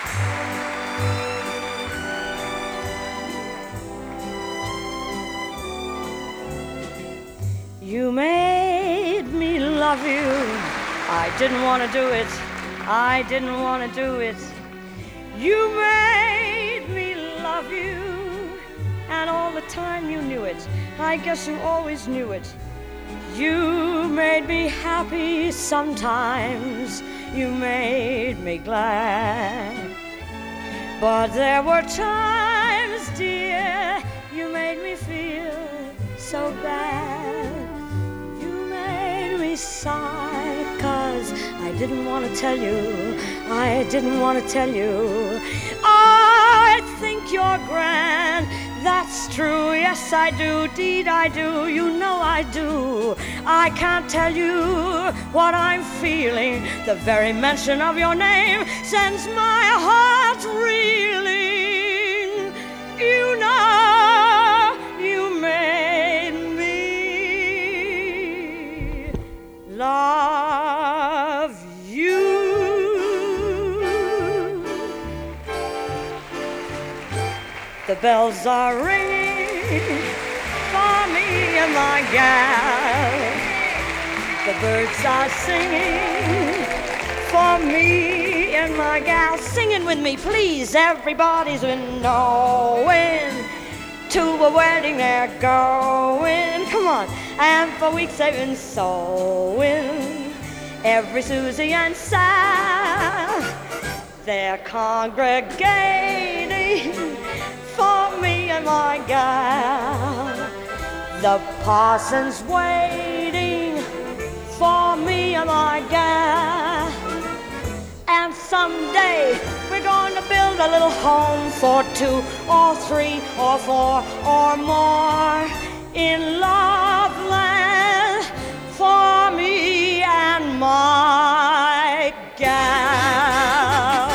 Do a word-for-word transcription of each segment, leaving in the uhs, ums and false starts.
You made me love you. I didn't want to do it. I didn't want to do it. You made me love you. And all the time you knew it. I guess you always knew it. You made me happy sometimes. You made me glad. But there were times, dear, you made me feel so bad. You made me sigh, 'cause I didn't want to tell you, I didn't want to tell you. I think you're grand, that's true, yes I do, deed I do, you know I do. I can't tell you what I'm feeling, the very mention of your name sends my heart reeling. You know you made me love you. The bells are ringing for me and my gal. The birds are singing for me and my gal. Singing with me, please. Everybody's been knowing to a wedding they're going. Come on. And for weeks they've been sewing. Every Susie and Sal, they're congregating for me and my gal. The parson's waiting for me and my gal. And someday we're going to build a little home for two or three or four or more in Loveland for me and my gal.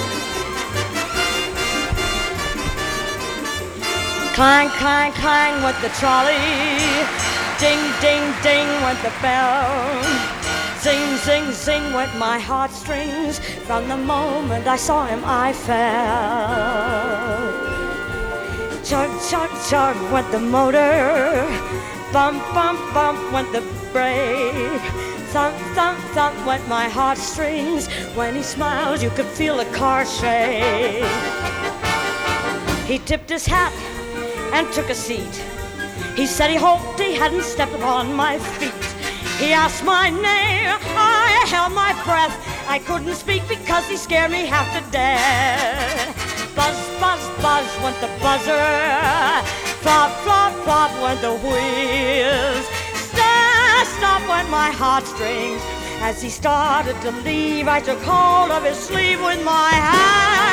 Clang, clang, clang went the trolley. Ding, ding, ding went the bell. Zing, zing, zing went my heartstrings. From the moment I saw him, I fell. Chug, chug, chug went the motor. Bump, bump, bump went the brake. Thump, thump, thump went my heartstrings. When he smiled, you could feel the car shake. He tipped his hat and took a seat. He said he hoped he hadn't stepped upon my feet. He asked my name, I held my breath. I couldn't speak because he scared me half to death. Buzz, buzz, buzz went the buzzer. Flop, flop, flop went the wheels. Stop, stop went my heartstrings. As he started to leave, I took hold of his sleeve with my hand.